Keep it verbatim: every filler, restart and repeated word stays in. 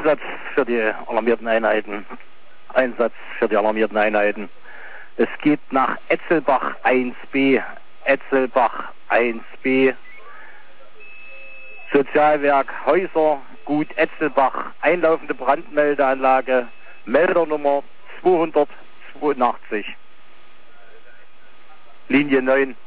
Einsatz für die alarmierten Einheiten. Einsatz für die alarmierten Einheiten. Es geht nach Etzelbach eins b. Etzelbach eins b. Sozialwerk Häuser, Gut Etzelbach, einlaufende Brandmeldeanlage, Meldernummer zweihundertzweiundachtzig. Linie neun.